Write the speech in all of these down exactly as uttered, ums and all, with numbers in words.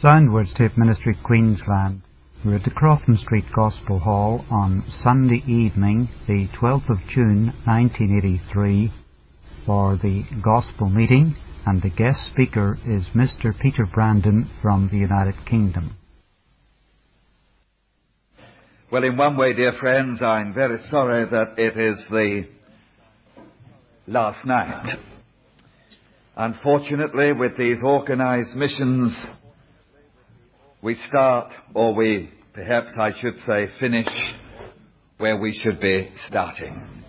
Soundwords Tape Ministry, Queensland. We're at the Crofton Street Gospel Hall on Sunday evening, the twelfth of June nineteen eighty-three, for the Gospel meeting, and the guest speaker is Mister Peter Brandon from the United Kingdom. Well, in one way, dear friends, I'm very sorry that it is the last night. Unfortunately, with these organized missions, we start, or we, perhaps I should say, finish where we should be starting.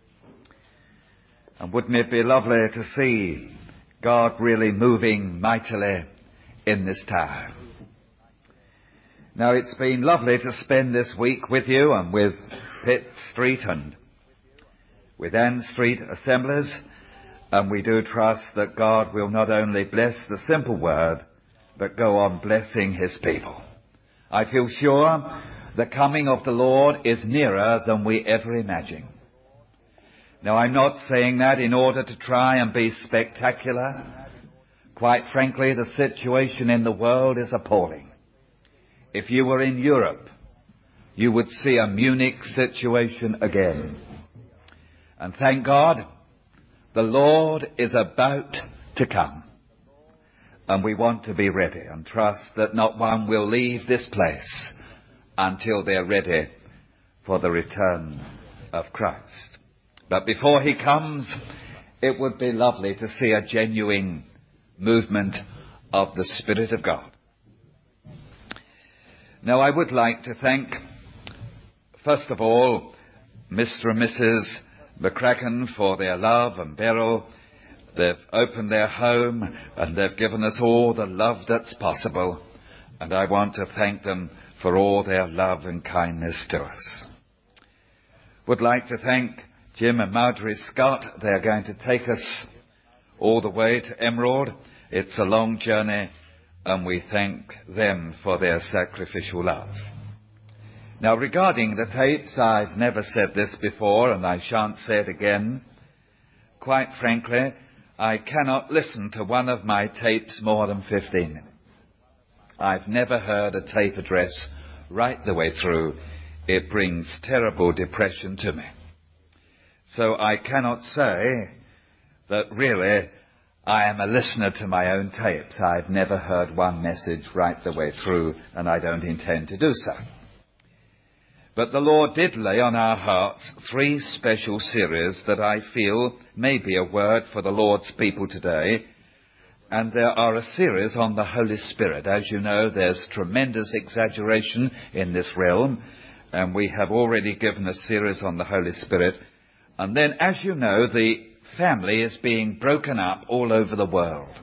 And wouldn't it be lovely to see God really moving mightily in this town? Now, it's been lovely to spend this week with you and with Pitt Street and with Ann Street assemblies, and we do trust that God will not only bless the simple word, but go on blessing his people. I feel sure the coming of the Lord is nearer than we ever imagined. Now, I'm not saying that in order to try and be spectacular. Quite frankly, the situation in the world is appalling. If you were in Europe, you would see a Munich situation again. And thank God, the Lord is about to come. And we want to be ready and trust that not one will leave this place until they're ready for the return of Christ. But before he comes, it would be lovely to see a genuine movement of the Spirit of God. Now, I would like to thank, first of all, Mister and Missus McCracken for their love and Beryl. They've opened their home and they've given us all the love that's possible. And I want to thank them for all their love and kindness to us. Would like to thank Jim and Marjorie Scott. They're going to take us all the way to Emerald. It's a long journey, and we thank them for their sacrificial love. Now, regarding the tapes, I've never said this before, and I shan't say it again. Quite frankly, I cannot listen to one of my tapes more than fifteen minutes. I've never heard a tape address right the way through. It brings terrible depression to me. So I cannot say that really I am a listener to my own tapes. I've never heard one message right the way through, and I don't intend to do so. But the Lord did lay on our hearts three special series that I feel may be a word for the Lord's people today. And there are a series on the Holy Spirit. As you know, there's tremendous exaggeration in this realm, and we have already given a series on the Holy Spirit. And then, as you know, the family is being broken up all over the world.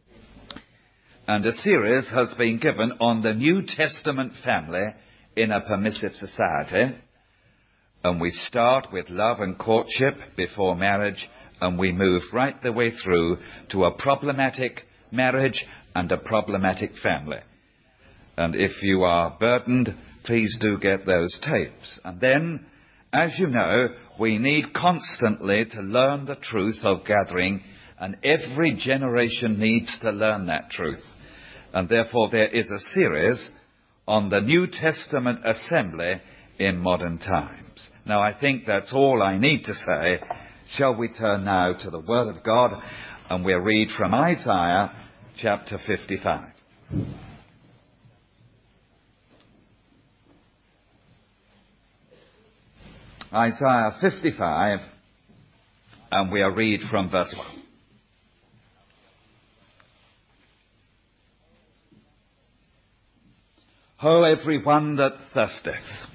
And a series has been given on the New Testament family in a permissive society. And we start with love and courtship before marriage, and we move right the way through to a problematic marriage and a problematic family. And if you are burdened, please do get those tapes. And then, as you know, we need constantly to learn the truth of gathering, and every generation needs to learn that truth. And therefore there is a series on the New Testament assembly in modern times. Now, I think that's all I need to say. Shall we turn now to the Word of God, and we'll read from Isaiah chapter fifty-five. Isaiah fifty-five, and we'll read from verse one. Ho, everyone that thirsteth,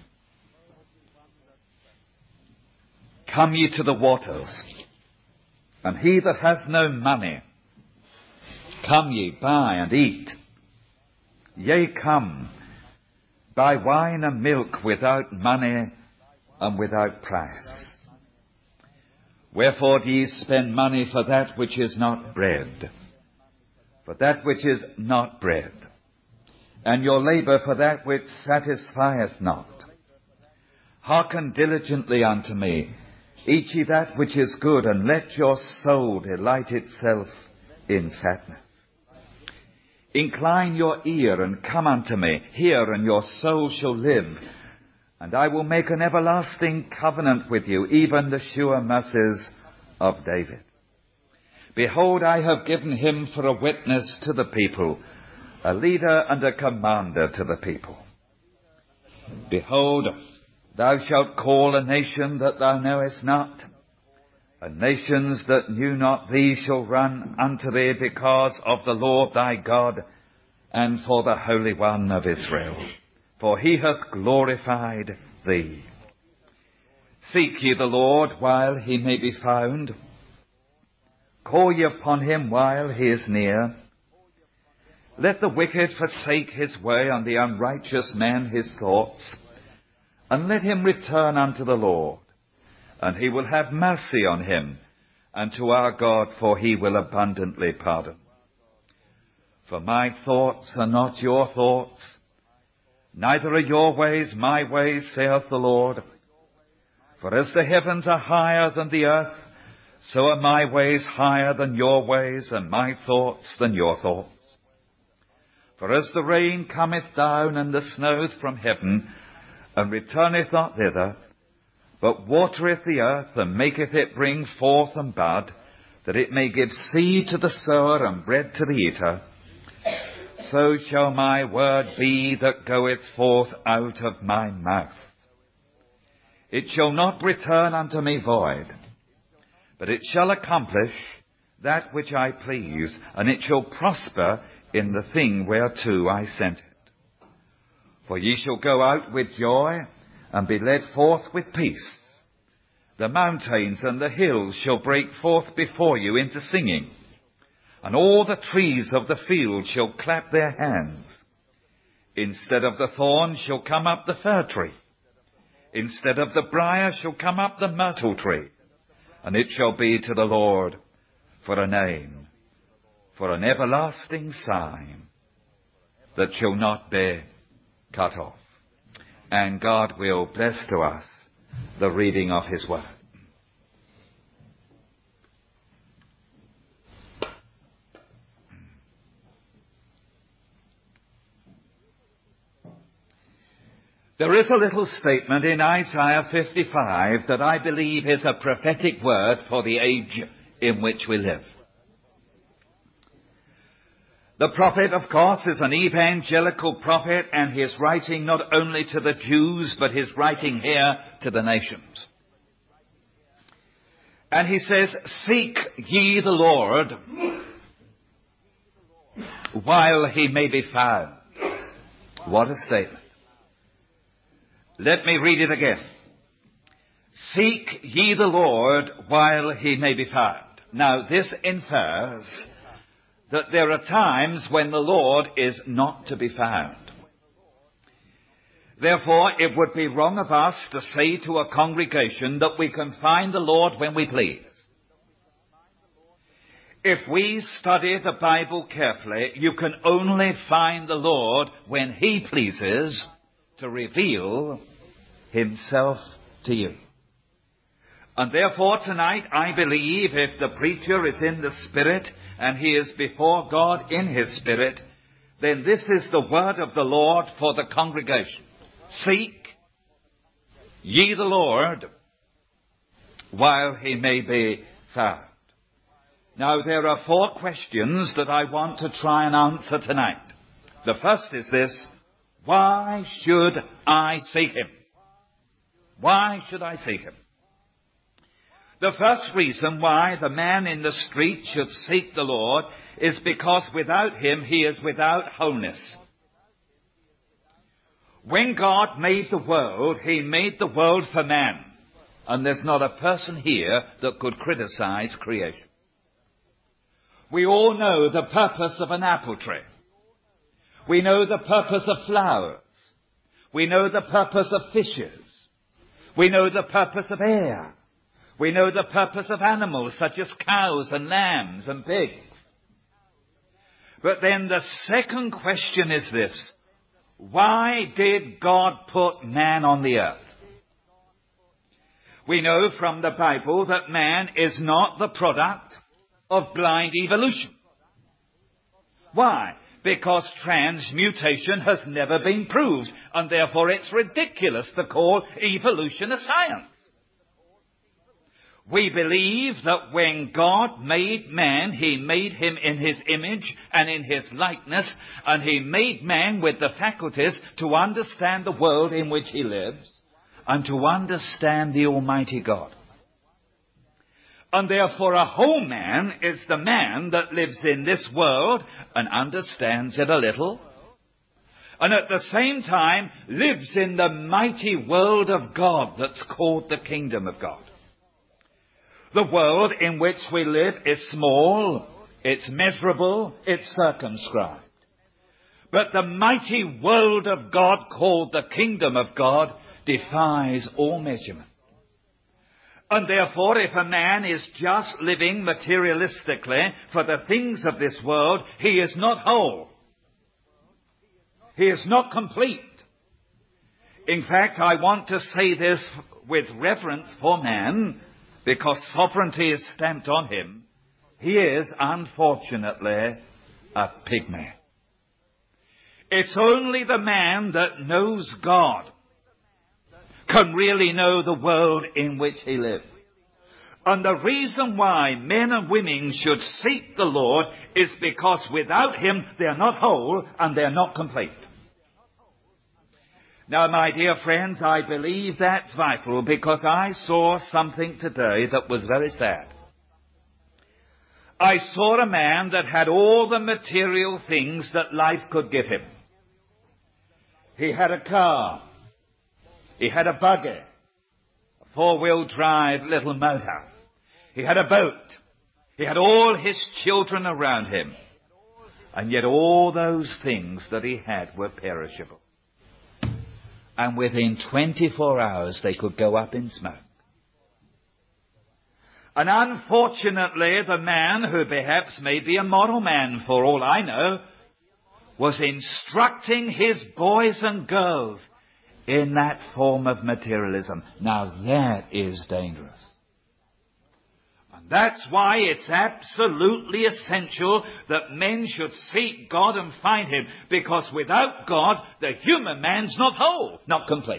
come ye to the waters, and he that hath no money, come ye, buy and eat. Yea, come, buy wine and milk without money and without price. Wherefore do ye spend money for that which is not bread, for that which is not bread, and your labour for that which satisfieth not? Hearken diligently unto me, eat ye that which is good, and let your soul delight itself in fatness. Incline your ear and come unto me. Hear, and your soul shall live. And I will make an everlasting covenant with you, even the sure mercies of David. Behold, I have given him for a witness to the people, a leader and a commander to the people. Behold, thou shalt call a nation that thou knowest not, and nations that knew not thee shall run unto thee because of the Lord thy God, and for the Holy One of Israel. For he hath glorified thee. Seek ye the Lord while he may be found. Call ye upon him while he is near. Let the wicked forsake his way, and the unrighteous man his thoughts. And let him return unto the Lord, and he will have mercy on him, and to our God, for he will abundantly pardon. For my thoughts are not your thoughts, neither are your ways my ways, saith the Lord. For as the heavens are higher than the earth, so are my ways higher than your ways, and my thoughts than your thoughts. For as the rain cometh down and the snow from heaven, and returneth not thither, but watereth the earth, and maketh it bring forth and bud, that it may give seed to the sower and bread to the eater, so shall my word be that goeth forth out of my mouth. It shall not return unto me void, but it shall accomplish that which I please, and it shall prosper in the thing whereto I sent it. For ye shall go out with joy, and be led forth with peace. The mountains and the hills shall break forth before you into singing, and all the trees of the field shall clap their hands. Instead of the thorn shall come up the fir tree. Instead of the briar shall come up the myrtle tree. And it shall be to the Lord for a name, for an everlasting sign that shall not be cut off. And God will bless to us the reading of his word. There is a little statement in Isaiah fifty-five that I believe is a prophetic word for the age in which we live. The prophet, of course, is an evangelical prophet, and he is writing not only to the Jews, but he's writing here to the nations. And he says, "Seek ye the Lord while he may be found." What a statement. Let me read it again. Seek ye the Lord while he may be found. Now, this infers that there are times when the Lord is not to be found. Therefore, it would be wrong of us to say to a congregation that we can find the Lord when we please. If we study the Bible carefully, you can only find the Lord when he pleases to reveal himself to you. And therefore tonight, I believe if the preacher is in the Spirit and he is before God in his Spirit, then this is the word of the Lord for the congregation. Seek ye the Lord while he may be found. Now, there are four questions that I want to try and answer tonight. The first is this: why should I seek him? Why should I seek him? The first reason why the man in the street should seek the Lord is because without him he is without wholeness. When God made the world, he made the world for man. And there's not a person here that could criticize creation. We all know the purpose of an apple tree. We know the purpose of flowers. We know the purpose of fishes. We know the purpose of air. We know the purpose of animals such as cows and lambs and pigs. But then the second question is this: why did God put man on the earth? We know from the Bible that man is not the product of blind evolution. Why? because transmutation has never been proved, and therefore it's ridiculous to call evolution a science. We believe that when God made man, he made him in his image and in his likeness, and he made man with the faculties to understand the world in which he lives and to understand the Almighty God. And therefore a whole man is the man that lives in this world and understands it a little, and at the same time lives in the mighty world of God that's called the kingdom of God. The world in which we live is small, it's measurable, it's circumscribed. But the mighty world of God called the kingdom of God defies all measurement. And therefore, if a man is just living materialistically for the things of this world, he is not whole. He is not complete. In fact, I want to say this with reverence for man, because sovereignty is stamped on him. He is, unfortunately, a pygmy. It's only the man that knows God can really know the world in which he lives. And the reason why men and women should seek the Lord is because without him they're not whole and they're not complete. Now, my dear friends, I believe that's vital, because I saw something today that was very sad. I saw a man that had all the material things that life could give him. He had a car. He had a buggy, a four-wheel drive little motor. He had a boat. He had all his children around him. And yet all those things that he had were perishable. And within twenty-four hours they could go up in smoke. And unfortunately, the man, who perhaps may be a model man for all I know, was instructing his boys and girls in that form of materialism. Now that is dangerous. And that's why it's absolutely essential that men should seek God and find him, because without God, the human man's not whole, not complete.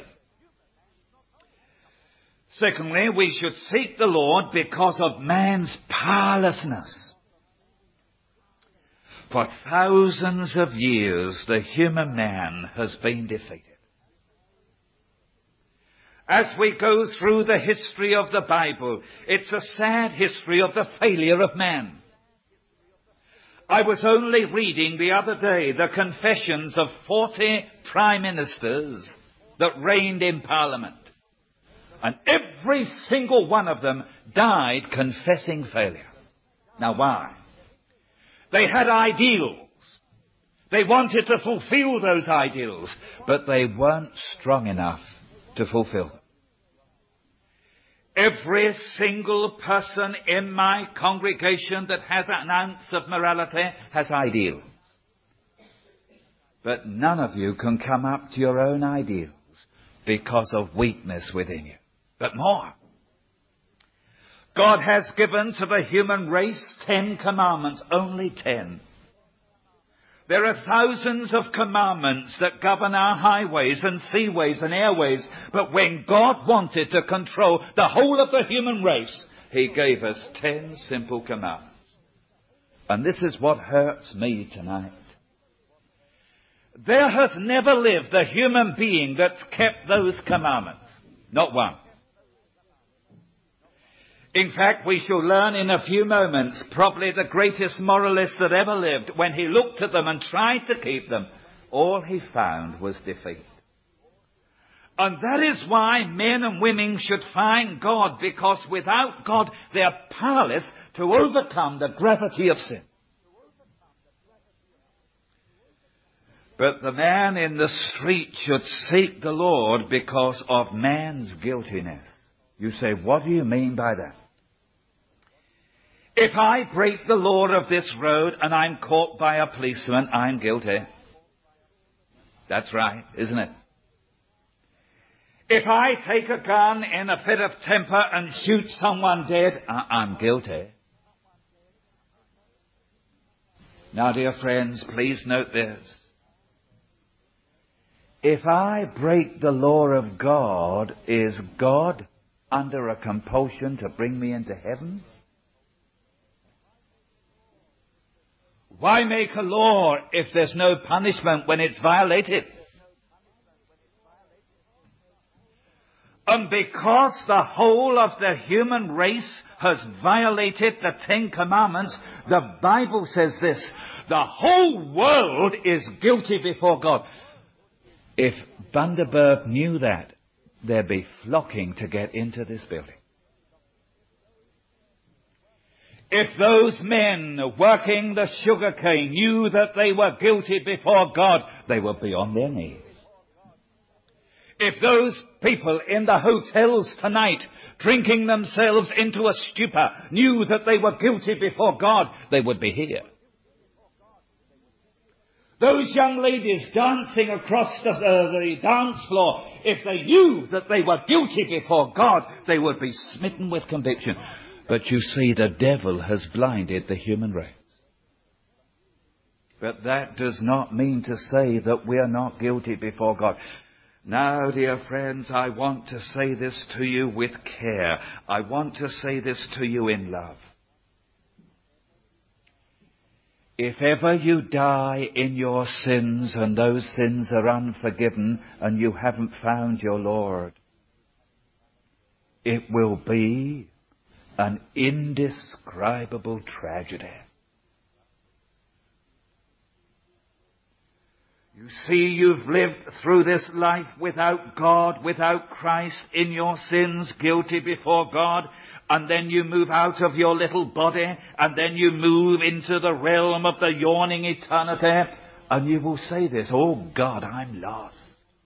Secondly, we should seek the Lord because of man's powerlessness. For thousands of years, the human man has been defeated. As we go through the history of the Bible, it's a sad history of the failure of man. I was only reading the other day the confessions of forty prime ministers that reigned in Parliament. And every single one of them died confessing failure. Now why? They had ideals. They wanted to fulfill those ideals, but they weren't strong enough to fulfill them. Every single person in my congregation that has an ounce of morality has ideals. But none of you can come up to your own ideals because of weakness within you. But more. God has given to the human race ten commandments, only ten. There are thousands of commandments that govern our highways and seaways and airways, but when God wanted to control the whole of the human race, he gave us ten simple commandments. And this is what hurts me tonight. There has never lived a human being that's kept those commandments. Not one. In fact, we shall learn in a few moments, probably the greatest moralist that ever lived, when he looked at them and tried to keep them, all he found was defeat. And that is why men and women should find God, because without God they are powerless to overcome the gravity of sin. But the man in the street should seek the Lord because of man's guiltiness. You say, what do you mean by that? If I break the law of this road and I'm caught by a policeman, I'm guilty. That's right, isn't it? If I take a gun in a fit of temper and shoot someone dead, I'm guilty. Now, dear friends, please note this. If I break the law of God, is God under a compulsion to bring me into heaven? Why make a law if there's no punishment when it's violated? And because the whole of the human race has violated the Ten Commandments, the Bible says this: the whole world is guilty before God. If Bundaberg knew that, they'd be flocking to get into this building. If those men working the sugarcane knew that they were guilty before God, they would be on their knees. If those people in the hotels tonight, drinking themselves into a stupor, knew that they were guilty before God, they would be here. Those young ladies dancing across the, uh, the dance floor, if they knew that they were guilty before God, they would be smitten with conviction. But you see, the devil has blinded the human race. But that does not mean to say that we are not guilty before God. Now, dear friends, I want to say this to you with care. I want to say this to you in love. If ever you die in your sins and those sins are unforgiven and you haven't found your Lord, it will be an indescribable tragedy. You see, you've lived through this life without God, without Christ, in your sins, guilty before God, and then you move out of your little body, and then you move into the realm of the yawning eternity, and you will say this: oh God, I'm lost.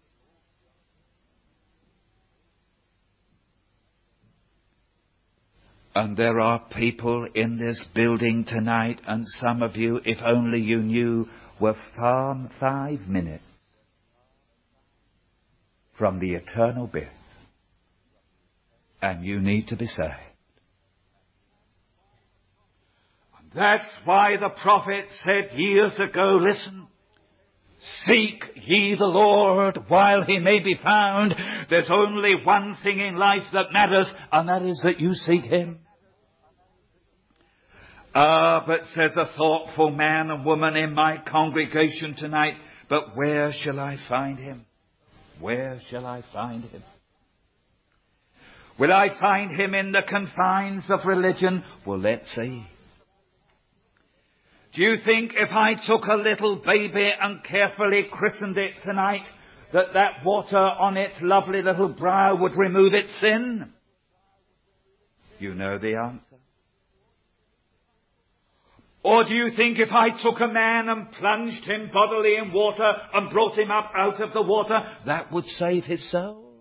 And there are people in this building tonight, and some of you, if only you knew, were far five minutes from the eternal abyss. And you need to be saved. And that's why the prophet said years ago, listen, seek ye the Lord while he may be found. There's only one thing in life that matters, and that is that you seek him. Ah, but says a thoughtful man and woman in my congregation tonight, but where shall I find him? Where shall I find him? Will I find him in the confines of religion? Well, let's see. Do you think if I took a little baby and carefully christened it tonight, that that water on its lovely little brow would remove its sin? You know the answer. Or do you think if I took a man and plunged him bodily in water and brought him up out of the water, that would save his soul?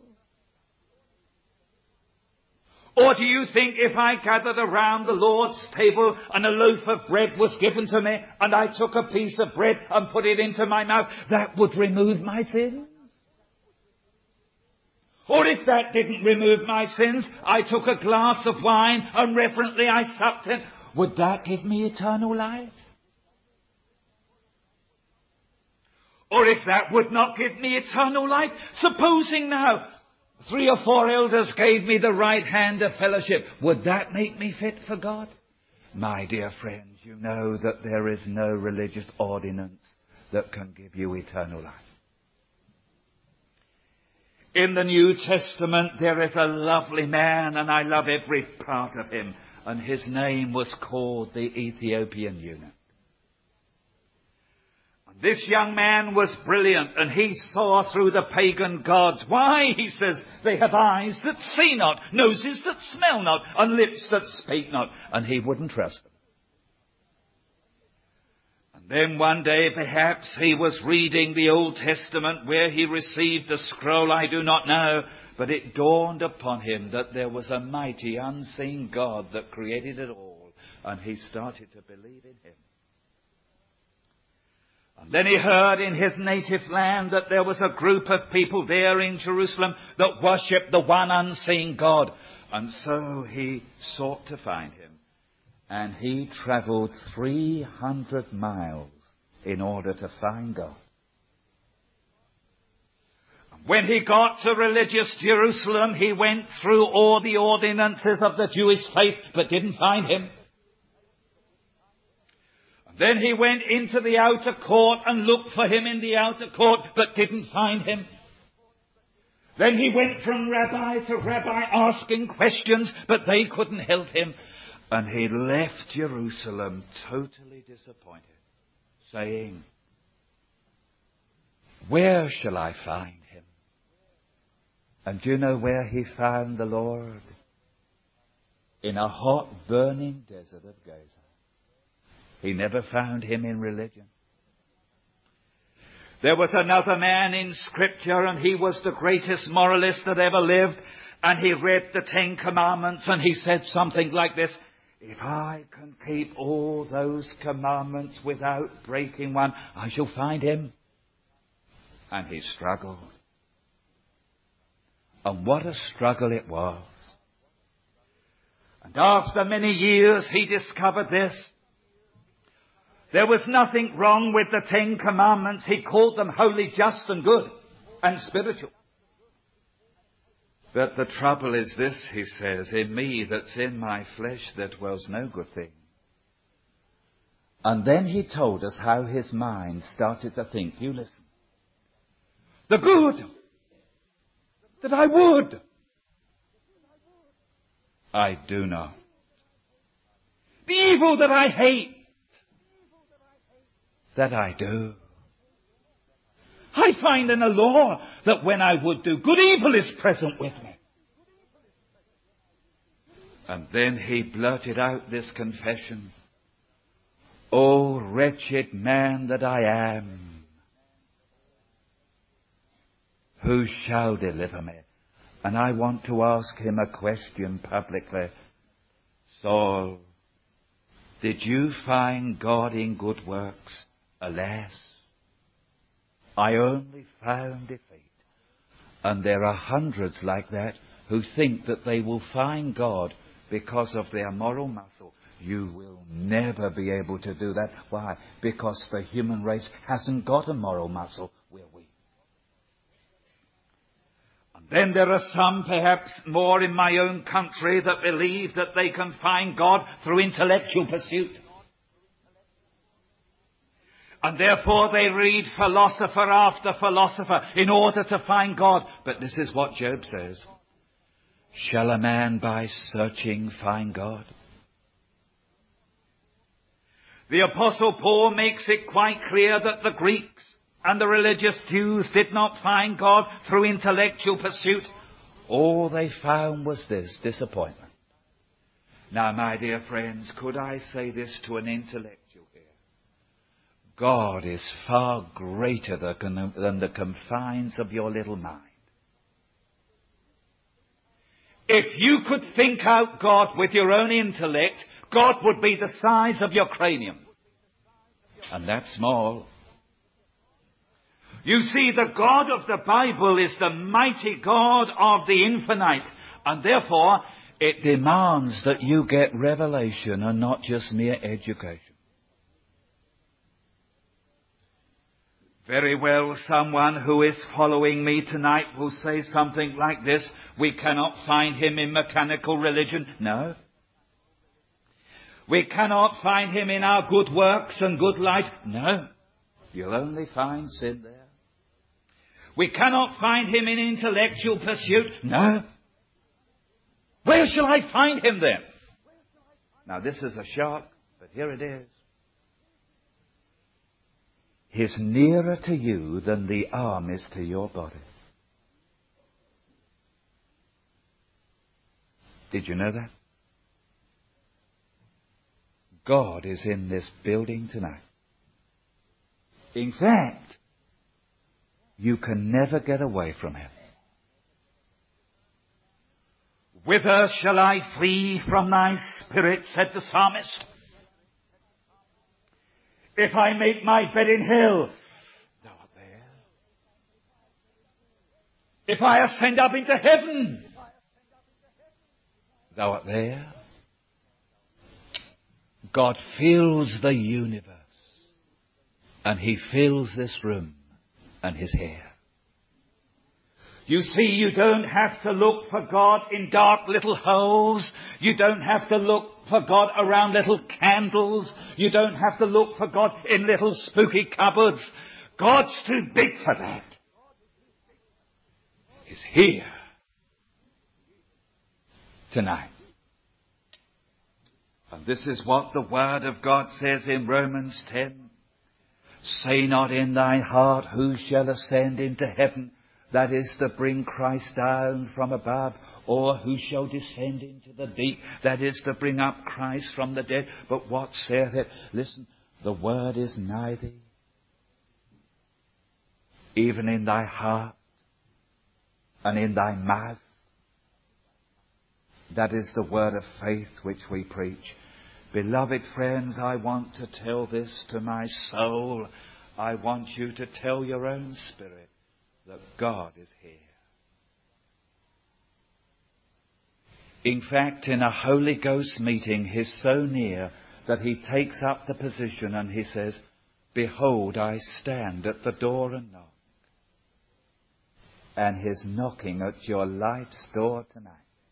Or do you think if I gathered around the Lord's table and a loaf of bread was given to me and I took a piece of bread and put it into my mouth, that would remove my sins? Or if that didn't remove my sins, I took a glass of wine and reverently I supped it, would that give me eternal life? Or if that would not give me eternal life, supposing now three or four elders gave me the right hand of fellowship, would that make me fit for God? My dear friends, you know that there is no religious ordinance that can give you eternal life. In the New Testament there is a lovely man, and I love every part of him, and his name was called the Ethiopian eunuch. This young man was brilliant, and he saw through the pagan gods. Why, he says, they have eyes that see not, noses that smell not, and lips that speak not. And he wouldn't trust them. And then one day, perhaps, he was reading the Old Testament where he received the scroll, I do not know. But it dawned upon him that there was a mighty unseen God that created it all. And he started to believe in him. And then he heard in his native land that there was a group of people there in Jerusalem that worshipped the one unseen God. And so he sought to find him. And he travelled three hundred miles in order to find God. When he got to religious Jerusalem, he went through all the ordinances of the Jewish faith, but didn't find him. Then he went into the outer court and looked for him in the outer court, but didn't find him. Then he went from rabbi to rabbi asking questions, but they couldn't help him. And he left Jerusalem totally disappointed, saying, "Where shall I find him?" And do you know where he found the Lord? In a hot, burning desert of Gaza. He never found him in religion. There was another man in Scripture, and he was the greatest moralist that ever lived, and he read the Ten Commandments, and he said something like this: "If I can keep all those commandments without breaking one, I shall find him." And he struggled. And what a struggle it was. And after many years he discovered this. There was nothing wrong with the Ten Commandments. He called them holy, just and good and spiritual. But the trouble is this, he says, "In me that's in my flesh there dwells no good thing." And then he told us how his mind started to think. You listen. The good that I would, I do not. The evil that I hate, that I do. I find in the law that when I would do good, evil is present with me. And then he blurted out this confession: "O wretched man that I am, who shall deliver me?" And I want to ask him a question publicly. Saul, did you find God in good works? Alas, I only found defeat. And there are hundreds like that who think that they will find God because of their moral muscle. You will never be able to do that. Why? Because the human race hasn't got a moral muscle. We're weak. And then there are some, perhaps more in my own country, that believe that they can find God through intellectual pursuit. And therefore they read philosopher after philosopher in order to find God. But this is what Job says: "Shall a man by searching find God?" The Apostle Paul makes it quite clear that the Greeks and the religious Jews did not find God through intellectual pursuit. All they found was this: disappointment. Now, my dear friends, could I say this to an intellectual here? God is far greater than the confines of your little mind. If you could think out God with your own intellect, God would be the size of your cranium. And that's small. You see, the God of the Bible is the mighty God of the infinite. And therefore, it demands that you get revelation and not just mere education. Very well, someone who is following me tonight will say something like this: "We cannot find him in mechanical religion." No. We cannot find him in our good works and good life. No. You'll only find sin there. We cannot find him in intellectual pursuit. No. Where shall I find him then? Now this is a shock, but here it is. He's nearer to you than the arm is to your body. Did you know that? God is in this building tonight. In fact, you can never get away from him. "Whither shall I flee from thy spirit?" said the psalmist. "If I make my bed in hell, thou art there. If I ascend up into heaven, thou art there. God fills the universe, and He fills this room and He's here. You see, you don't have to look for God in dark little holes. You don't have to look for God around little candles. You don't have to look for God in little spooky cupboards. God's too big for that. He's here tonight. And this is what the Word of God says in Romans ten. Say not in thy heart, who shall ascend into heaven? That is to bring Christ down from above. Or who shall descend into the deep? That is to bring up Christ from the dead. But what saith it? Listen, the word is nigh thee, even in thy heart and in thy mouth. That is the word of faith which we preach. Beloved friends, I want to tell this to my soul. I want you to tell your own spirit that God is here. In fact, in a Holy Ghost meeting, He's so near that He takes up the position and He says, behold, I stand at the door and knock. And He's knocking at your life's door tonight.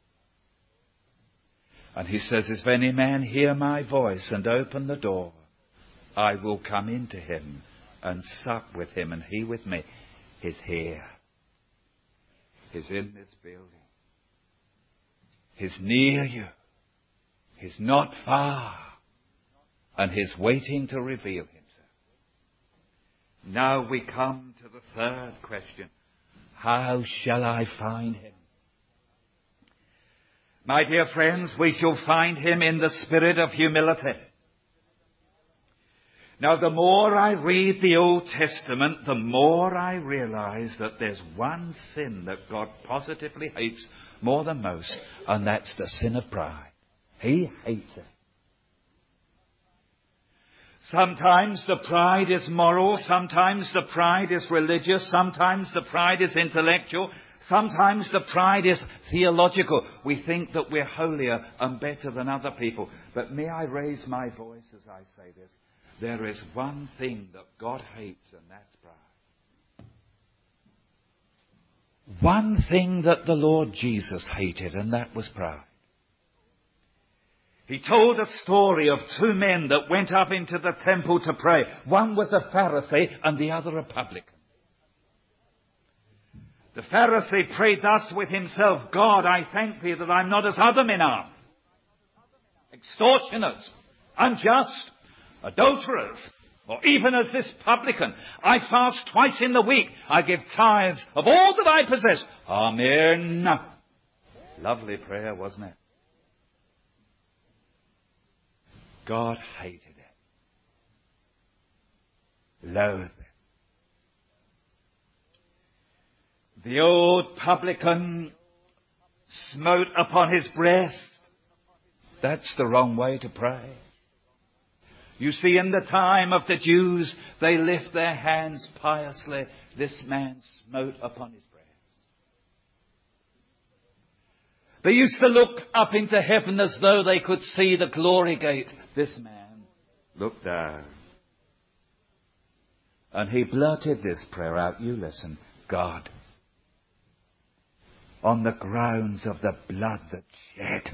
And He says, if any man hear my voice and open the door, I will come into him and sup with him and he with me. He's here. He's in this building. He's near you. He's not far. And He's waiting to reveal Himself. Now we come to the third question. How shall I find Him? My dear friends, we shall find Him in the spirit of humility. Now, the more I read the Old Testament, the more I realize that there's one sin that God positively hates more than most, and that's the sin of pride. He hates it. Sometimes the pride is moral, sometimes the pride is religious, sometimes the pride is intellectual, sometimes the pride is theological. We think that we're holier and better than other people. But may I raise my voice as I say this? There is one thing that God hates, and that's pride. One thing that the Lord Jesus hated, and that was pride. He told a story of two men that went up into the temple to pray. One was a Pharisee and the other a publican. The Pharisee prayed thus with himself, God, I thank Thee that I'm not as other men are, extortioners, unjust, adulterers, or even as this publican. I fast twice in the week. I give tithes of all that I possess. Amen. Lovely prayer, wasn't it? God hated it. Loathed it. The old publican smote upon his breast. That's the wrong way to pray. You see, in the time of the Jews, they lift their hands piously. This man smote upon his breast. They used to look up into heaven as though they could see the glory gate. This man looked down. And he blurted this prayer out. You listen. God, on the grounds of the blood that's shed,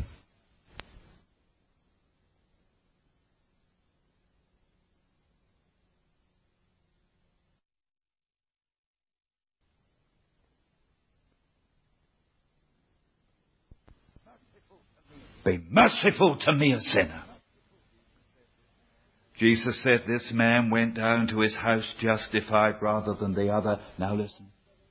be merciful to me, a sinner. Jesus said this man went down to his house justified rather than the other. Now listen.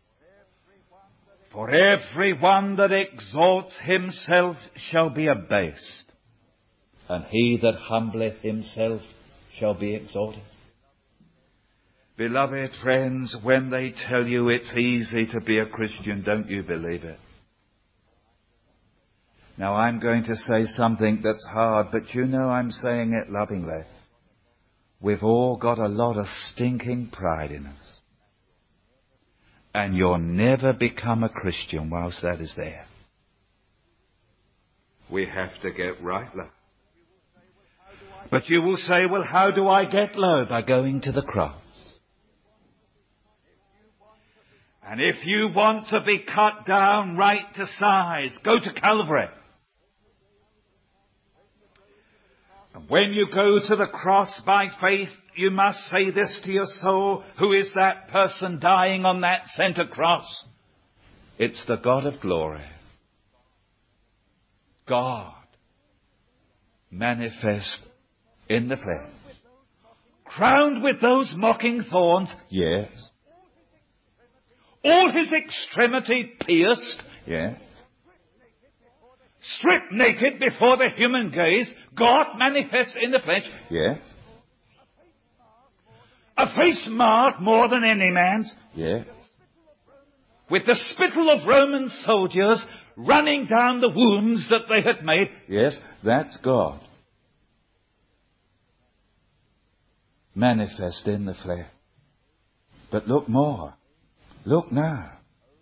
For every one that exalts himself shall be abased, and he that humbleth himself shall be exalted. Beloved friends, when they tell you it's easy to be a Christian, don't you believe it? Now, I'm going to say something that's hard, but you know I'm saying it lovingly. We've all got a lot of stinking pride in us. And you'll never become a Christian whilst that is there. We have to get right, love. But you will say, well, how do I get low? By going to the cross. And if you want to be cut down right to size, go to Calvary. And when you go to the cross by faith, you must say this to your soul: who is that person dying on that center cross? It's the God of glory. God manifest in the flesh. Crowned with those mocking thorns, yes. All his extremity pierced, yes. Stripped naked before the human gaze, God manifest in the flesh, yes. A face marred more than any man's, yes. With the spittle of Roman soldiers running down the wounds that they had made, yes, that's God. Manifest in the flesh. But look more. Look now.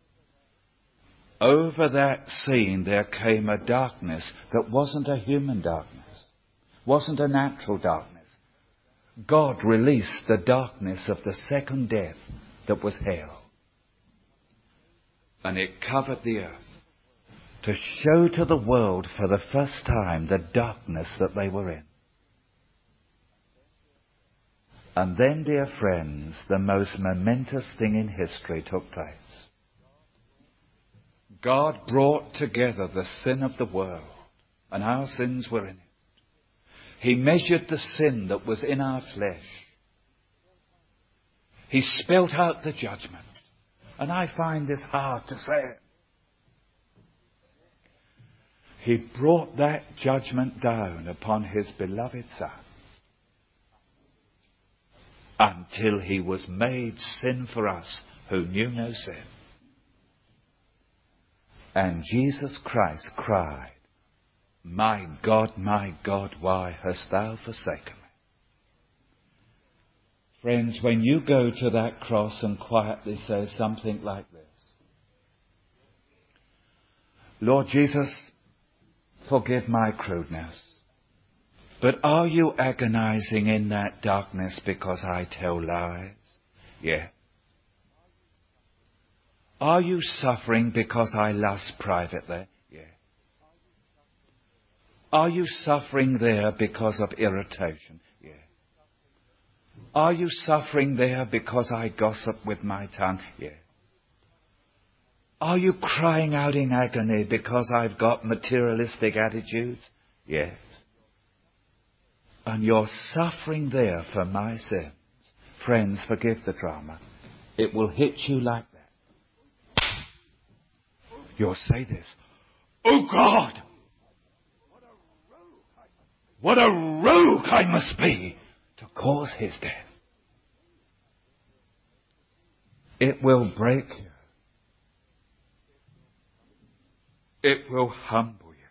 Over that scene there came a darkness that wasn't a human darkness, wasn't a natural darkness. God released the darkness of the second death that was hell. And it covered the earth to show to the world for the first time the darkness that they were in. And then, dear friends, the most momentous thing in history took place. God brought together the sin of the world, and our sins were in it. He measured the sin that was in our flesh. He spelt out the judgment. And I find this hard to say. He brought that judgment down upon his beloved Son, until he was made sin for us who knew no sin. And Jesus Christ cried, "My God, my God, why hast thou forsaken me?" Friends, when you go to that cross and quietly say something like this: "Lord Jesus, forgive my crudeness. But are you agonizing in that darkness because I tell lies?" Yes. Are you suffering because I lust privately? Yes. Are you suffering there because of irritation? Yes. Are you suffering there because I gossip with my tongue? Yes. Are you crying out in agony because I've got materialistic attitudes? Yes. And you're suffering there for my sins. Friends, forgive the drama. It will hit you like that. You'll say this: "Oh God, what a rogue I must be to cause his death." It will break you. It will humble you.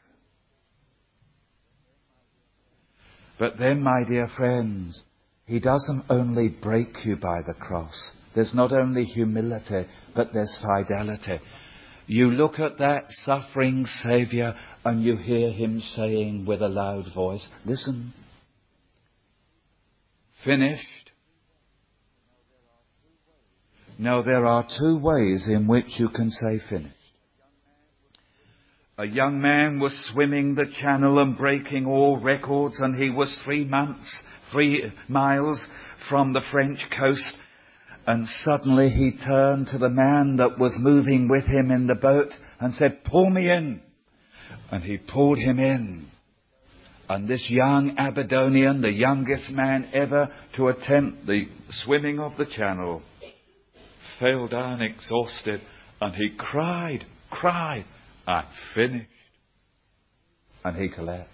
But then, my dear friends, he doesn't only break you by the cross. There's not only humility, but there's fidelity. You look at that suffering Saviour and you hear him saying with a loud voice, listen, "Finished." Now, there are two ways in which you can say finished. A young man was swimming the channel and breaking all records, and he was three months, three miles from the French coast. And suddenly he turned to the man that was moving with him in the boat and said, "Pull me in." And he pulled him in. And this young Aberdonian, the youngest man ever to attempt the swimming of the channel, fell down exhausted, and he cried, cried, "I'm finished." And he collapsed.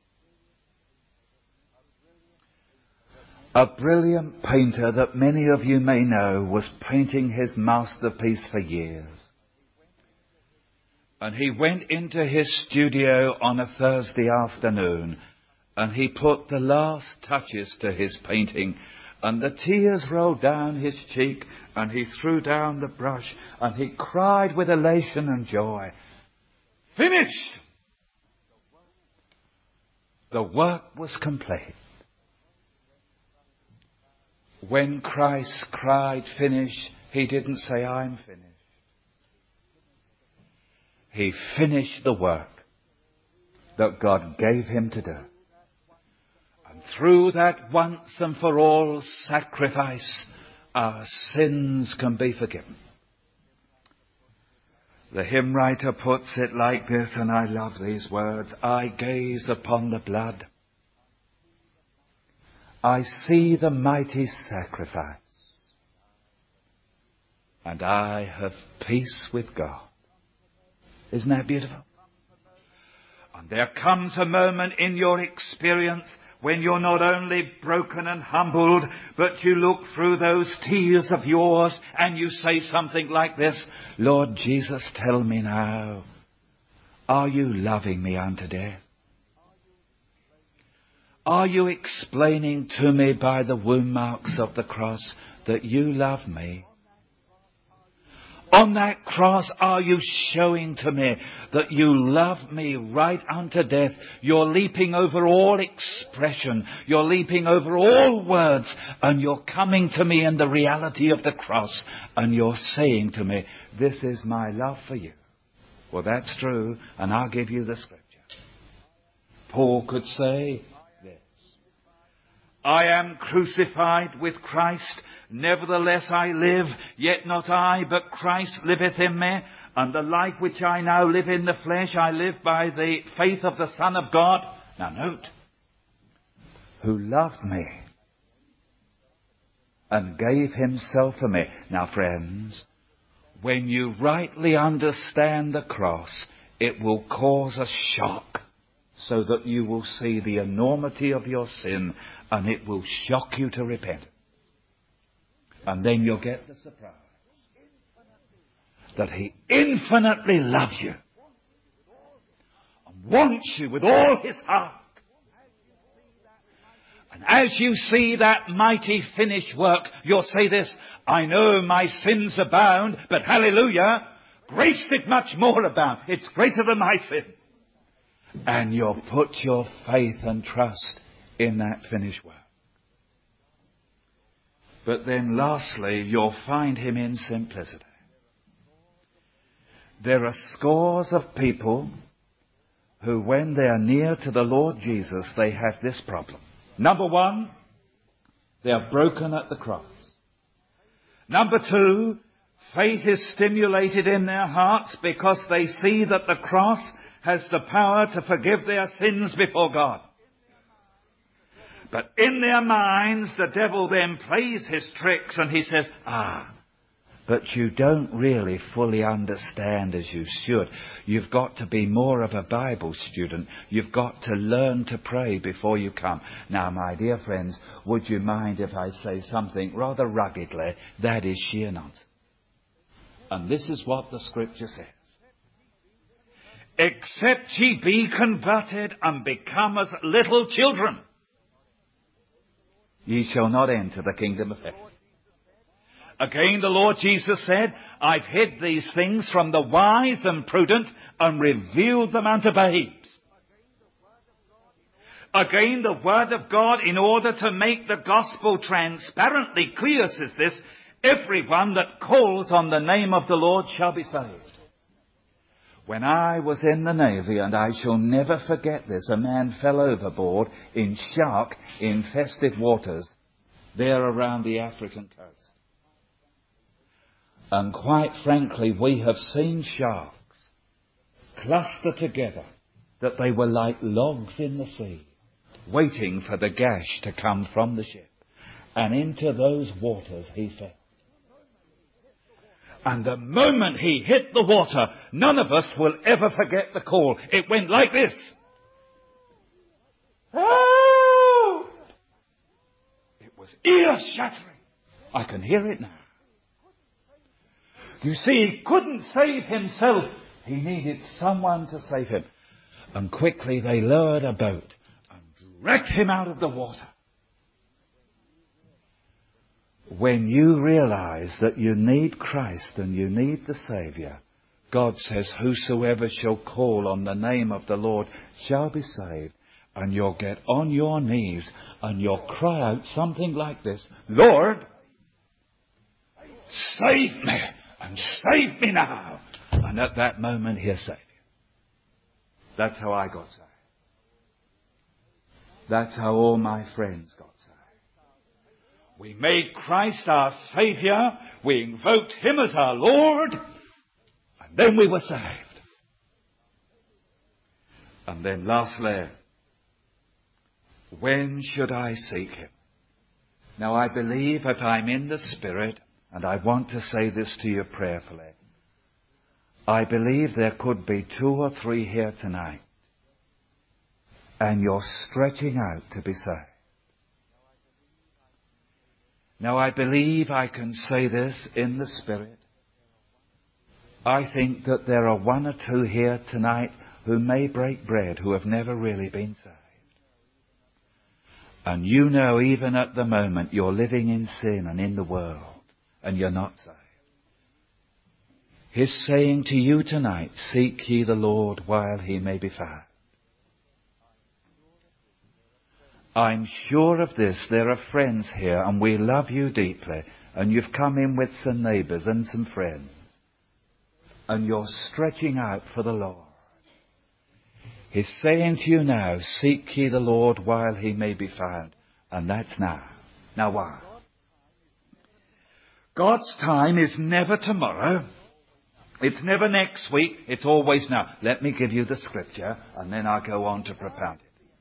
A brilliant painter that many of you may know was painting his masterpiece for years. And he went into his studio on a Thursday afternoon, and he put the last touches to his painting, and the tears rolled down his cheek, and he threw down the brush, and he cried with elation and joy, "Finished!" The work was complete. When Christ cried, "Finish," he didn't say, "I'm finished." He finished the work that God gave him to do. And through that once and for all sacrifice, our sins can be forgiven. The hymn writer puts it like this, and I love these words: I gaze upon the blood. I see the mighty sacrifice. And I have peace with God. Isn't that beautiful? And there comes a moment in your experience when you're not only broken and humbled, but you look through those tears of yours and you say something like this: Lord Jesus, tell me now, are you loving me unto death? Are you explaining to me by the wound marks of the cross that you love me? On that cross, are you showing to me that you love me right unto death? You're leaping over all expression. You're leaping over all words. And you're coming to me in the reality of the cross. And you're saying to me, this is my love for you. Well, that's true. And I'll give you the scripture. Paul could say this: I am crucified with Christ. Nevertheless I live, yet not I, but Christ liveth in me. And the life which I now live in the flesh, I live by the faith of the Son of God. Now note, who loved me and gave himself for me. Now friends, when you rightly understand the cross, it will cause a shock, so that you will see the enormity of your sin, and it will shock you to repentance. And then you'll get the surprise that he infinitely loves you and wants you with all his heart. And as you see that mighty finished work, you'll say this: I know my sins abound, but hallelujah, grace did much more abound. It's greater than my sin. And you'll put your faith and trust in that finished work. But then lastly, you'll find him in simplicity. There are scores of people who, when they are near to the Lord Jesus, they have this problem. Number one, they are broken at the cross. Number two, faith is stimulated in their hearts because they see that the cross has the power to forgive their sins before God. But in their minds, the devil then plays his tricks and he says, ah, but you don't really fully understand as you should. You've got to be more of a Bible student. You've got to learn to pray before you come. Now, my dear friends, would you mind if I say something rather ruggedly? That is sheer nonsense. And this is what the scripture says: except ye be converted and become as little children, ye shall not enter the kingdom of heaven. Again, the Lord Jesus said, I've hid these things from the wise and prudent and revealed them unto babes. Again, the word of God, in order to make the gospel transparently clear, says this: everyone that calls on the name of the Lord shall be saved. When I was in the Navy, and I shall never forget this, a man fell overboard in shark-infested waters there around the African coast. And quite frankly, we have seen sharks cluster together that they were like logs in the sea, waiting for the gash to come from the ship. And into those waters he fell. And the moment he hit the water, none of us will ever forget the call. It went like this: oh! It was ear-shattering. I can hear it now. You see, he couldn't save himself. He needed someone to save him. And quickly they lowered a boat and dragged him out of the water. When you realize that you need Christ and you need the Saviour, God says, whosoever shall call on the name of the Lord shall be saved. And you'll get on your knees and you'll cry out something like this: Lord, save me, and save me now. And at that moment he'll save you. That's how I got saved. That's how all my friends got saved. We made Christ our Saviour, we invoked him as our Lord, and then we were saved. And then lastly, when should I seek him? Now I believe if I'm in the Spirit, and I want to say this to you prayerfully, I believe there could be two or three here tonight, and you're stretching out to be saved. Now I believe I can say this in the Spirit. I think that there are one or two here tonight who may break bread who have never really been saved. And you know even at the moment you're living in sin and in the world and you're not saved. He's saying to you tonight, seek ye the Lord while he may be found. I'm sure of this, there are friends here and we love you deeply, and you've come in with some neighbours and some friends, and you're stretching out for the Lord. He's saying to you now, seek ye the Lord while he may be found, and that's now. Now why? God's time is never tomorrow. It's never next week. It's always now. Let me give you the scripture and then I'll go on to propound it.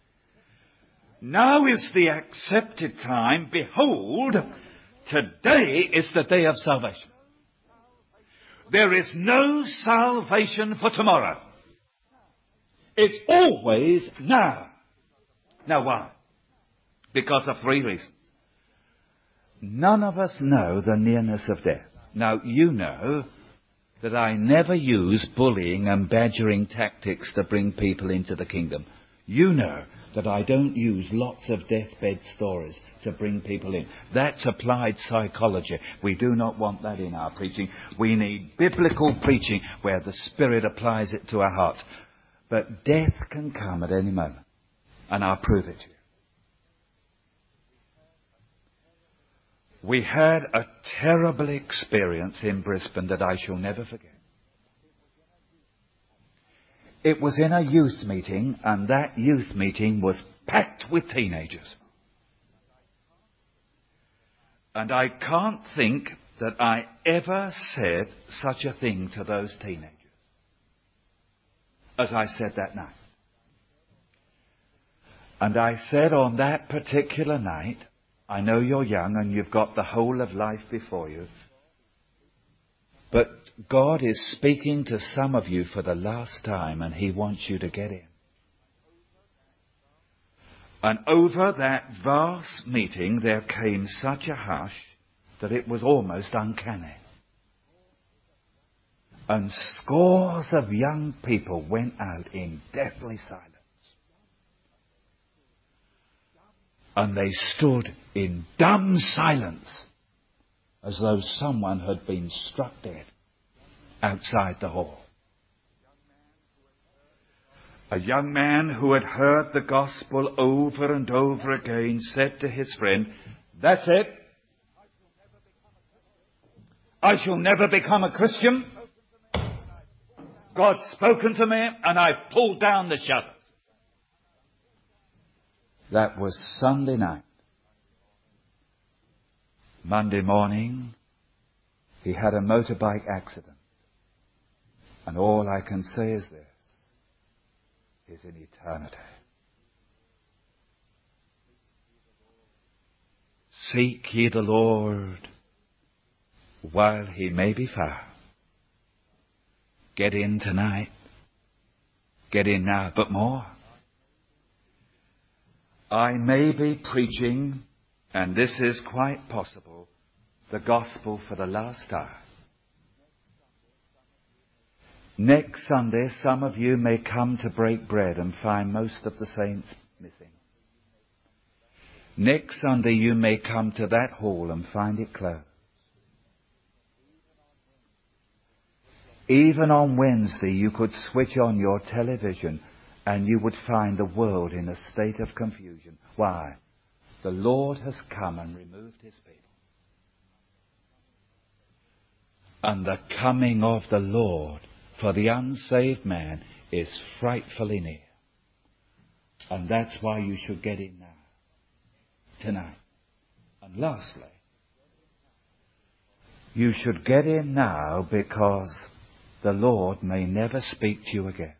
Now is the accepted time. Behold, today is the day of salvation. There is no salvation for tomorrow. It's always now. Now why? Because of three reasons. None of us know the nearness of death. Now you know that I never use bullying and badgering tactics to bring people into the kingdom. You know that I don't use lots of deathbed stories to bring people in. That's applied psychology. We do not want that in our preaching. We need biblical preaching where the Spirit applies it to our hearts. But death can come at any moment. And I'll prove it to you. We had a terrible experience in Brisbane that I shall never forget. It was in a youth meeting, and that youth meeting was packed with teenagers. And I can't think that I ever said such a thing to those teenagers as I said that night. And I said on that particular night, I know you're young and you've got the whole of life before you, but God is speaking to some of you for the last time and he wants you to get in. And over that vast meeting there came such a hush that it was almost uncanny. And scores of young people went out in deathly silence. And they stood in dumb silence as though someone had been struck dead outside the hall. A young man who had heard the gospel over and over again said to his friend, "That's it. I shall never become a Christian. God's spoken to me and I've pulled down the shutters." That was Sunday night. Monday morning, he had a motorbike accident. And all I can say is this, is in eternity. Seek ye the Lord while he may be found. Get in tonight. Get in now, but more. I may be preaching, and this is quite possible, the gospel for the last time. Next Sunday, some of you may come to break bread and find most of the saints missing. Next Sunday, you may come to that hall and find it closed. Even on Wednesday, you could switch on your television and you would find the world in a state of confusion. Why? The Lord has come and removed his people. And the coming of the Lord for the unsaved man is frightfully near. And that's why you should get in now, tonight. And lastly, you should get in now because the Lord may never speak to you again.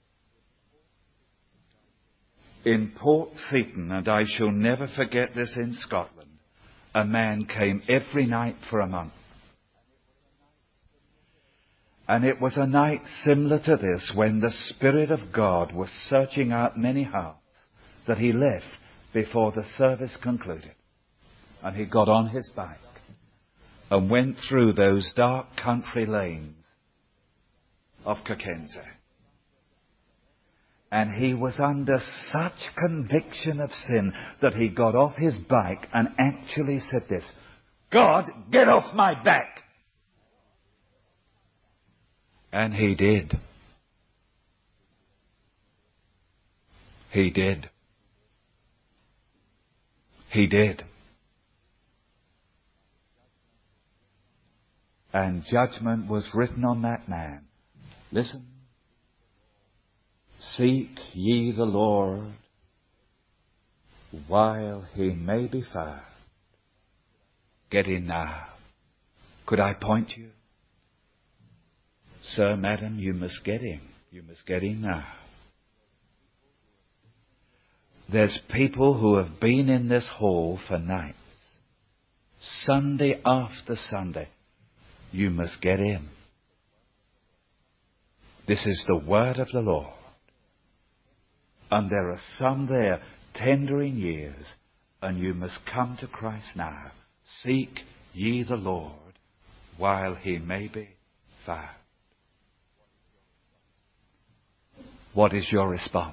In Port Seton, and I shall never forget this in Scotland, a man came every night for a month. And it was a night similar to this when the Spirit of God was searching out many hearts that he left before the service concluded. And he got on his bike and went through those dark country lanes of Kirkensa. And he was under such conviction of sin that he got off his bike and actually said this, "God, get off my back!" And he did. He did. He did. And judgment was written on that man. Listen. Seek ye the Lord while he may be found. Get in now. Could I point you? Sir, madam, you must get in. You must get in now. There's people who have been in this hall for nights, Sunday after Sunday. You must get in. This is the word of the Lord. And there are some there tender in years, and you must come to Christ now. Seek ye the Lord while he may be found. What is your response?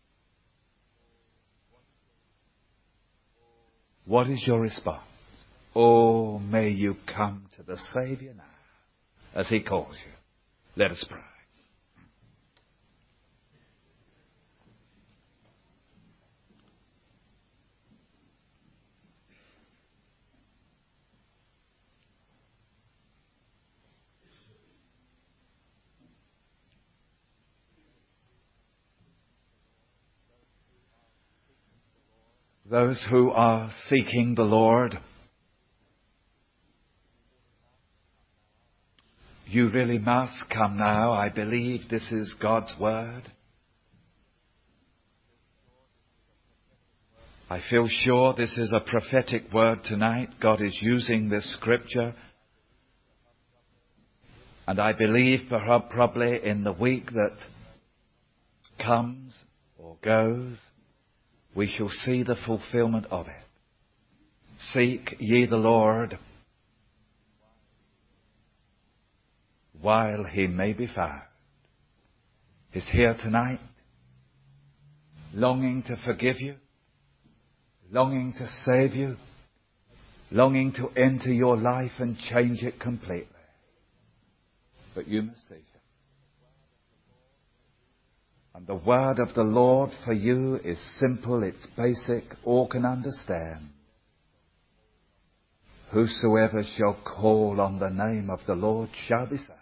What is your response? Oh, may you come to the Saviour now as he calls you. Let us pray. Those who are seeking the Lord, you really must come now. I believe this is God's word. I feel sure this is a prophetic word tonight. God is using this scripture. And I believe perhaps probably in the week that comes or goes, we shall see the fulfillment of it. Seek ye the Lord while he may be found. He's here tonight, longing to forgive you, longing to save you, longing to enter your life and change it completely. But you must seek him. And the word of the Lord for you is simple, it's basic, all can understand. Whosoever shall call on the name of the Lord shall be saved.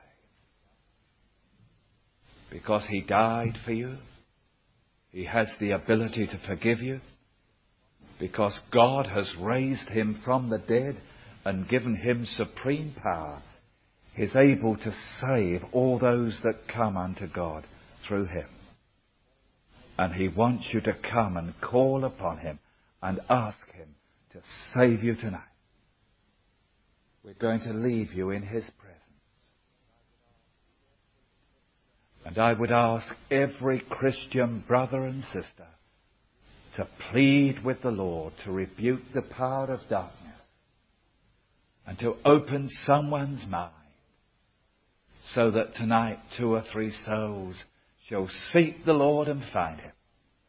Because he died for you, he has the ability to forgive you. Because God has raised him from the dead and given him supreme power, he's able to save all those that come unto God through him. And he wants you to come and call upon him and ask him to save you tonight. We're going to leave you in his presence. And I would ask every Christian brother and sister to plead with the Lord to rebuke the power of darkness and to open someone's mind so that tonight two or three souls shall seek the Lord and find him.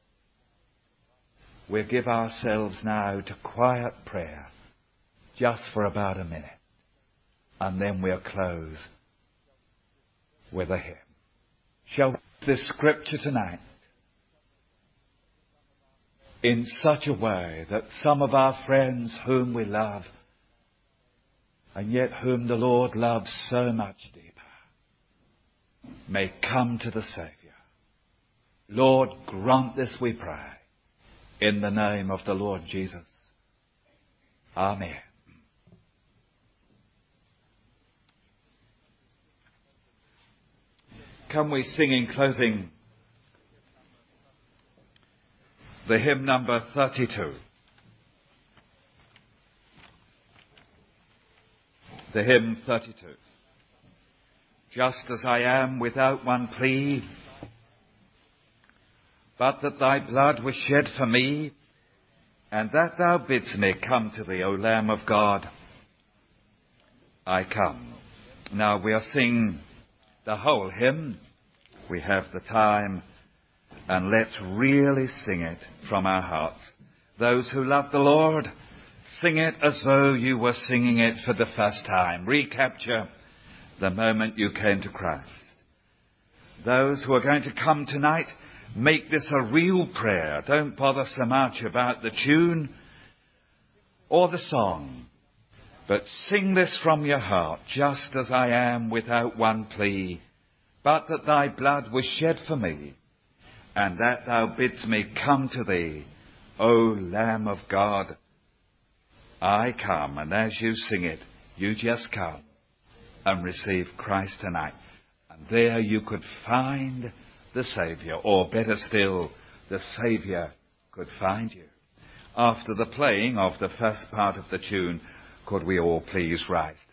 We'll give ourselves now to quiet prayer just for about a minute. And then we'll close with a hymn. Shall we read this scripture tonight? in such a way that some of our friends whom we love, and yet whom the Lord loves so much deeper, may come to the Saviour. Lord, grant this, we pray, in the name of the Lord Jesus. Amen. Can we sing in closing the hymn number thirty-two? The hymn thirty-two. Just as I am without one plea, but that thy blood was shed for me, and that thou bidst me come to thee, O Lamb of God, I come. Now we'll sing the whole hymn. We have the time, and let's really sing it from our hearts. Those who love the Lord, sing it as though you were singing it for the first time. Recapture the moment you came to Christ. Those who are going to come tonight, make this a real prayer. Don't bother so much about the tune or the song, but sing this from your heart. Just as I am without one plea, but that thy blood was shed for me, and that thou bidst me come to thee, O Lamb of God, I come. And as you sing it, you just come and receive Christ tonight. And there you could find the Saviour, or better still, the Saviour could find you. After the playing of the first part of the tune, could we all please rise?